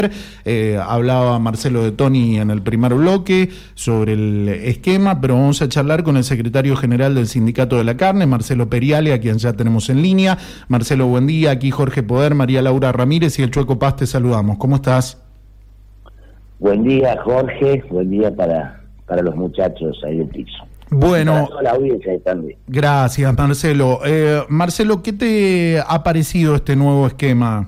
Hablaba Marcelo de Toni en el primer bloque sobre el esquema, pero vamos a charlar con el secretario general del Sindicato de la Carne, Marcelo Periale, a quien ya tenemos en línea. Marcelo, buen día. Aquí Jorge Poder, María Laura Ramírez y el Chueco Paz, te saludamos. ¿Cómo estás? Buen día, Jorge. Buen día para los muchachos ahí del piso. Bueno, toda la audiencia también. Gracias, Marcelo. Marcelo, ¿qué te ha parecido este nuevo esquema?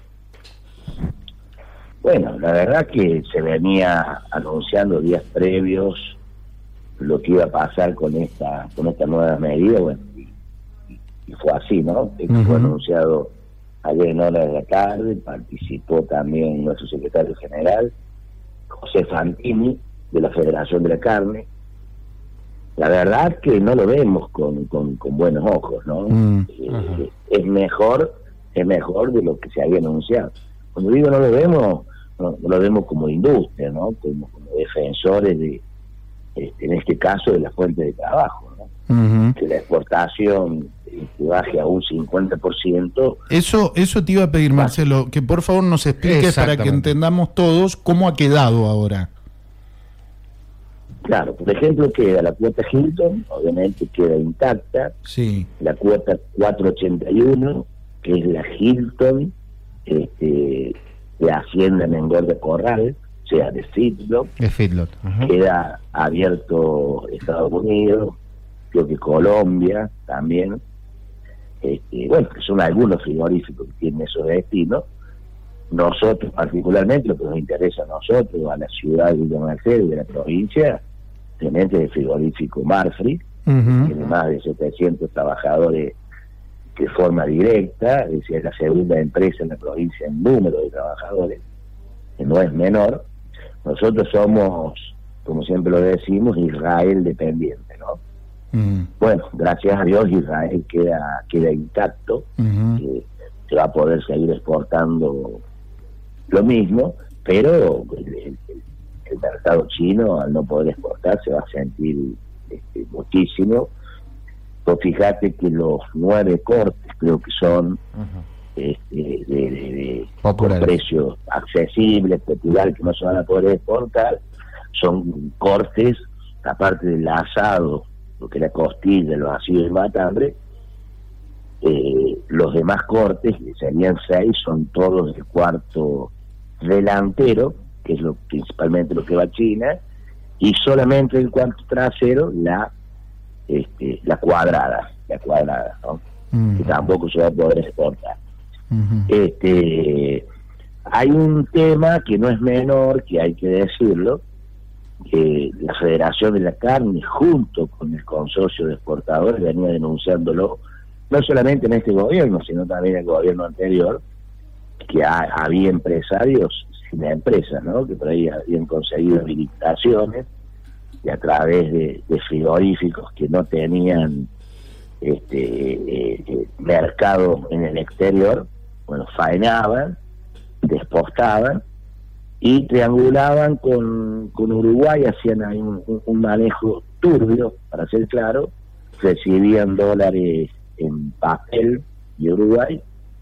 Bueno, la verdad que se venía anunciando días previos lo que iba a pasar con esta nueva medida, bueno, y fue así, ¿no? Fue anunciado ayer en horas de la tarde, participó también nuestro secretario general, José Fantini, de la Federación de la Carne. La verdad que no lo vemos con buenos ojos, ¿no? Es mejor de lo que se había anunciado. Cuando digo no lo vemos, no lo vemos como industria, ¿no? Como defensores de, en este caso, de la fuente de trabajo, ¿no? Que la exportación baje a un 50%. Eso te iba a pedir, Marcelo, que por favor nos expliques para que entendamos todos cómo ha quedado ahora. Claro, por ejemplo, queda la cuota Hilton, obviamente queda intacta. Sí. La cuota 481, que es la Hilton, de Hacienda en Engorda Corral, o sea, de feedlot. Queda abierto Estados Unidos, creo que Colombia también. Bueno, que son algunos frigoríficos que tienen esos destinos. Nosotros, particularmente, lo que nos interesa a nosotros, a la ciudad de Villa Mercedes, de la provincia, tenemos el frigorífico Marfrig, tiene más de 700 trabajadores de forma directa, es decir, es la segunda empresa en la provincia en número de trabajadores, que no es menor. Nosotros somos, como siempre lo decimos, Israel dependiente, ¿no? Bueno, gracias a Dios Israel queda intacto, se va a poder seguir exportando lo mismo, pero el mercado chino, al no poder exportar, se va a sentir muchísimo. Pues fíjate que los 9 cortes, creo que son con precios accesibles, populares, que no se van a poder exportar, son cortes, aparte del asado, lo que es la costilla, los asidos de matambre. Los demás cortes, que serían 6, son todos del cuarto delantero, que es principalmente lo que va a China, y solamente el cuarto trasero la cuadrada, ¿no? Que tampoco se va a poder exportar. Hay un tema que no es menor, que hay que decirlo, que la Federación de la Carne, junto con el consorcio de exportadores, venía denunciándolo, no solamente en este gobierno, sino también en el gobierno anterior, que había empresarios sin empresas, ¿no? Que por ahí habían conseguido habilitaciones y a través de frigoríficos que no tenían mercado en el exterior, bueno, faenaban, despostaban y triangulaban con Uruguay, hacían ahí un manejo turbio, para ser claro, recibían dólares en papel de Uruguay,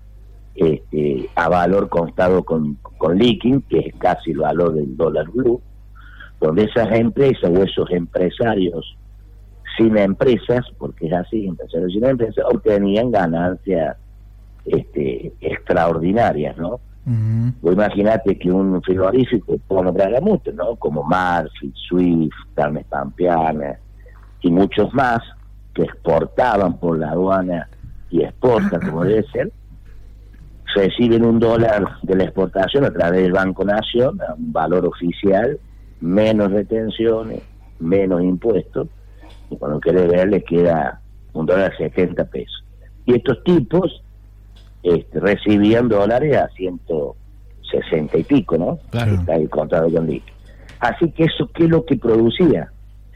a valor constado con liquid, que es casi el valor del dólar blue, donde esas empresas o esos empresarios sin empresas, porque es así, empresarios sin empresas, obtenían ganancias extraordinarias, ¿no? Vos imaginate que un frigorífico, puedo nombrar a muchos, ¿no? Como Marfrig, Swift, Carnes Pampeanas y muchos más, que exportaban por la aduana y exportan, como debe ser, reciben $1 de la exportación a través del Banco Nación, a un valor oficial, menos retenciones, menos impuestos, y cuando querés ver les queda $1.70. Y estos tipos recibían dólares a 160 y pico, ¿no? Claro. Está el contrato con LIC. Así que eso, ¿qué es lo que producía?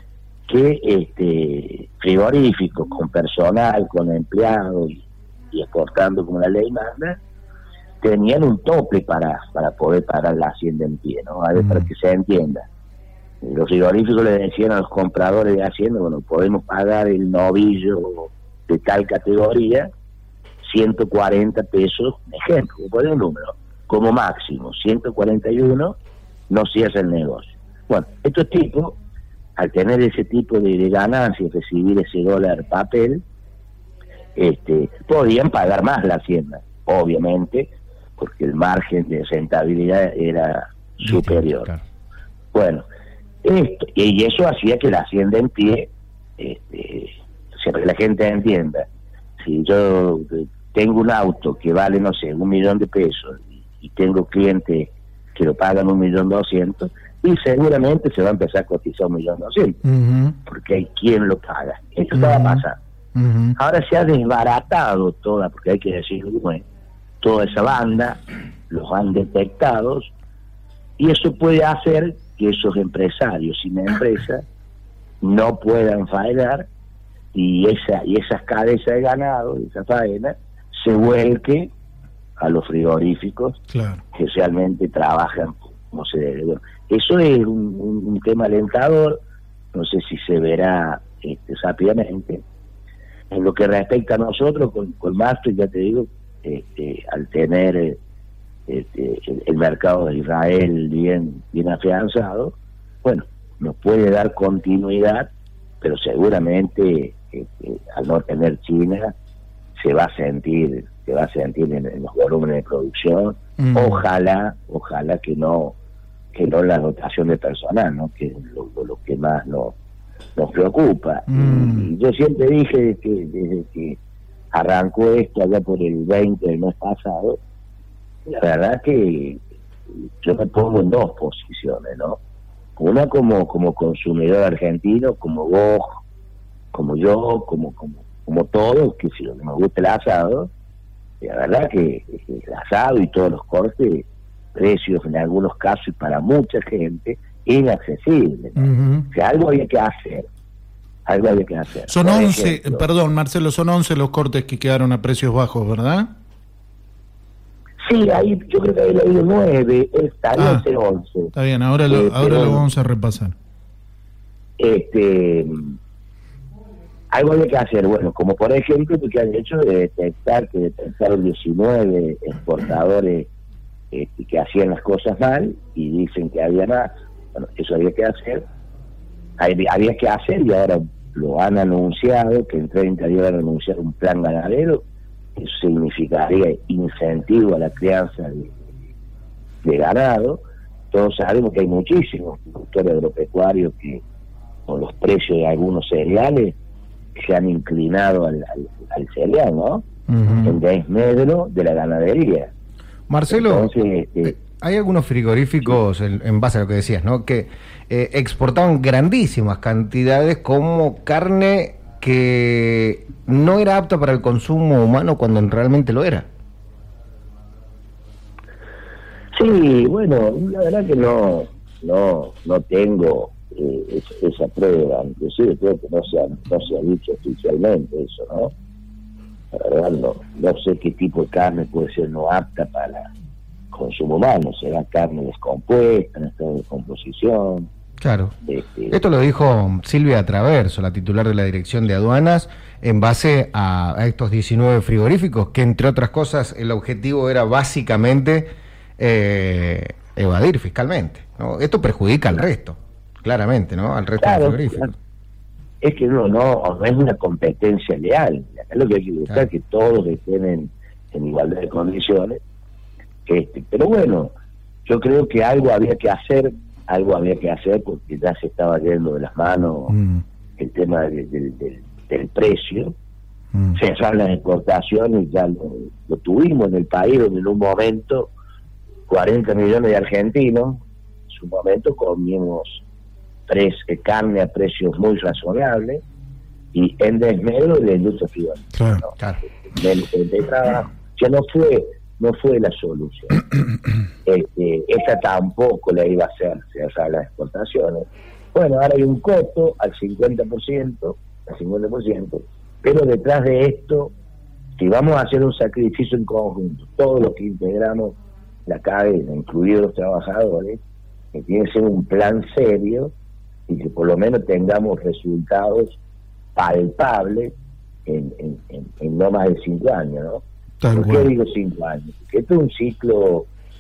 Que frigoríficos con personal, con empleados y exportando como la ley manda, tenían un tope para poder pagar la hacienda en pie, ¿no? A ver, para que se entienda. Los frigoríficos le decían a los compradores de hacienda, bueno, podemos pagar el novillo de tal categoría, 140 pesos, ejemplo, por un número, como máximo 141 no cierra el negocio. Bueno, estos tipos, al tener ese tipo de ganancias, recibir ese dólar papel, podían pagar más la hacienda, obviamente, porque el margen de rentabilidad era superior. Claro. Bueno, y eso hacía que la hacienda en pie, siempre que la gente entienda, si yo tengo un auto que vale, no sé, 1.000.000 de pesos y tengo clientes que lo pagan 1.200.000, y seguramente se va a empezar a cotizar 1.200.000, porque hay quien lo paga. Esto estaba pasando. Ahora se ha desbaratado toda, porque hay que decirlo, bueno, toda esa banda, los han detectado, y eso puede hacer que esos empresarios sin empresa no puedan faenar, y esas cabezas de ganado, esa faena, se vuelque a los frigoríficos, claro, que realmente trabajan como se debe. Bueno, eso es un tema alentador, no sé si se verá rápidamente. En lo que respecta a nosotros, con Mastro, ya te digo, al tener el mercado de Israel bien afianzado, bueno, nos puede dar continuidad, pero seguramente al no tener China se va a sentir en los volúmenes de producción. Ojalá que no la dotación de personal, ¿no? Que es lo que más nos preocupa. Y yo siempre dije que desde que arrancó esto allá por el 20 del mes pasado, la verdad que yo me pongo en dos posiciones, ¿no? Una como consumidor argentino, como vos, como yo, como todos, que si lo que nos gusta el asado, la verdad que el asado y todos los cortes, precios en algunos casos y para mucha gente inaccesibles, ¿no? O sea, algo había que hacer. Son 11, perdón Marcelo, son 11 los cortes que quedaron a precios bajos, ¿verdad? Sí, ahí yo creo que había leído 9, estaría 11. Está bien, ahora lo vamos a repasar. Algo había que hacer, bueno, como por ejemplo lo que han hecho de detectar 19 exportadores que hacían las cosas mal y dicen que había más. Bueno, eso había que hacer y ahora lo han anunciado, que en 30 días van a anunciar un plan ganadero. Eso significaría incentivo a la crianza de ganado. Todos sabemos que hay muchísimos productores agropecuarios que con los precios de algunos cereales se han inclinado al cereal, ¿no? En desmedro de la ganadería. Marcelo, entonces, hay algunos frigoríficos, en base a lo que decías, ¿no?, que exportaban grandísimas cantidades como carne que no era apta para el consumo humano cuando realmente lo era. Sí, bueno, la verdad que no tengo esa prueba, inclusive creo que no se ha dicho oficialmente eso, ¿no? La verdad no sé qué tipo de carne puede ser no apta para consumo humano, será carne descompuesta, en estado de descomposición. Claro. Esto lo dijo Silvia Traverso, la titular de la Dirección de Aduanas, en base a estos 19 frigoríficos, que entre otras cosas el objetivo era básicamente evadir fiscalmente, ¿no? Esto perjudica al resto, claramente, ¿no? Al resto de frigoríficos. Claro. Es que no es una competencia leal. Es lo que hay que buscar, que todos estén en igualdad de condiciones. Pero bueno, yo creo que algo había que hacer porque ya se estaba yendo de las manos el tema del precio. Cerrar las exportaciones, ya lo tuvimos en el país, donde en un momento 40 millones de argentinos, en su momento comimos carne a precios muy razonables y en desmedro de la industria frigorífica. Claro. De trabajo. Ya no fue la solución. Esta tampoco la iba a hacer cerrar las exportaciones. Bueno, ahora hay un coto al 50%, pero detrás de esto, si vamos a hacer un sacrificio en conjunto, todos los que integramos la cadena, incluidos los trabajadores, que tiene que ser un plan serio y que por lo menos tengamos resultados palpables en no más de 5 años, ¿no? ¿Por qué digo 5 años? Porque esto es un ciclo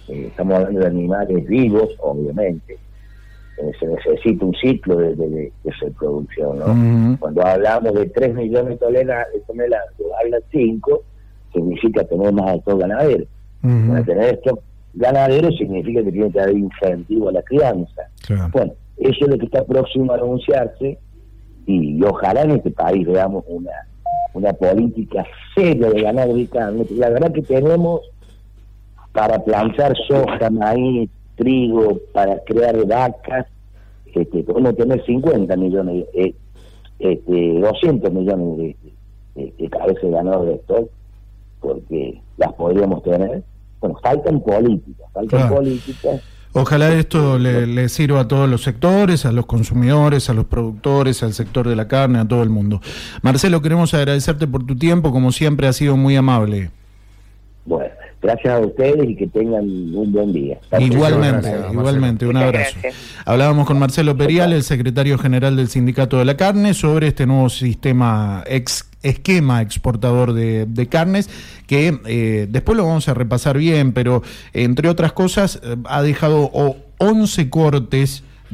estamos hablando de animales vivos, obviamente. Se necesita un ciclo de reproducción, ¿no? Cuando hablamos de 3 millones de toneladas, habla 5, significa tener más de todo ganadero. Para tener estos ganaderos significa que tiene que haber incentivo a la crianza. Claro. Bueno, eso es lo que está próximo a anunciarse, y ojalá en este país veamos una política seria de ganado y carne. La verdad que tenemos para plantar soja, maíz, trigo, para crear vacas, podemos tener 50 millones, 200 millones de cabezas de ganado de stock, porque las podríamos tener. Bueno, faltan políticas. Ojalá esto le sirva a todos los sectores, a los consumidores, a los productores, al sector de la carne, a todo el mundo. Marcelo, queremos agradecerte por tu tiempo, como siempre, ha sido muy amable. Bueno, gracias a ustedes y que tengan un buen día. Igualmente, un abrazo. Hablábamos con Marcelo Periale, el secretario general del Sindicato de la Carne, sobre este nuevo esquema exportador de carnes, que después lo vamos a repasar bien, pero entre otras cosas ha dejado 11 cortes